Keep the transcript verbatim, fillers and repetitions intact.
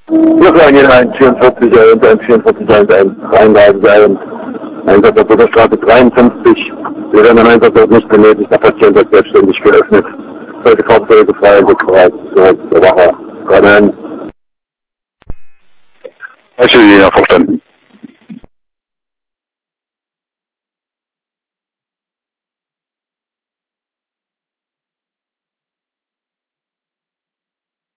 Wir wollen hier ein vierundvierziger und ein vierundvierzig reinladen sein. Einsatz auf der Straße dreiundfünfzig. Wir werden am Einsatz nicht benötigt. Der Patient wird selbstständig geöffnet. Sollte Fahrzeuge frei und bereit. Der Wache. Gerade. Hast du die ja verstanden?